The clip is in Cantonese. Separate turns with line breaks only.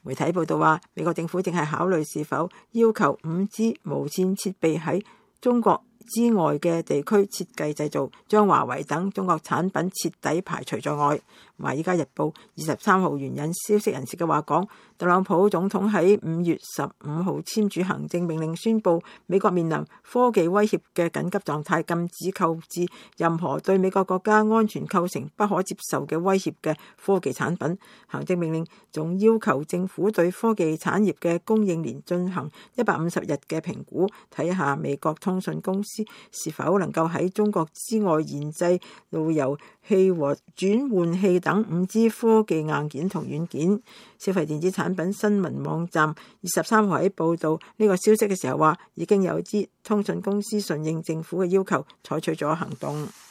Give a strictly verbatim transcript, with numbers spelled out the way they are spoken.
媒體報道話，美國政府正係考慮是否要求五 G 無線設備喺中國之外嘅地區設計製造，將華為等中國產品徹底排除在外。華爾街日報二十三號援引消息人士嘅話講，特朗普總統喺五月十五號簽署行政命令，宣布美國面臨科技威脅嘅緊急狀態，禁止購置任何對美國國家安全構成不可接受嘅威脅嘅科技產品。行政命令仲要求政府對科技產業嘅供應鏈進行一百五十日嘅評估，睇下美國通訊公司是否能夠喺中國之外研製路由器和轉換器等五 G 科技硬件同軟件。消費電子產品新聞網站二十三號喺報導呢個消息嘅時候話，已經有支通訊公司順應政府嘅要求，採取咗行動。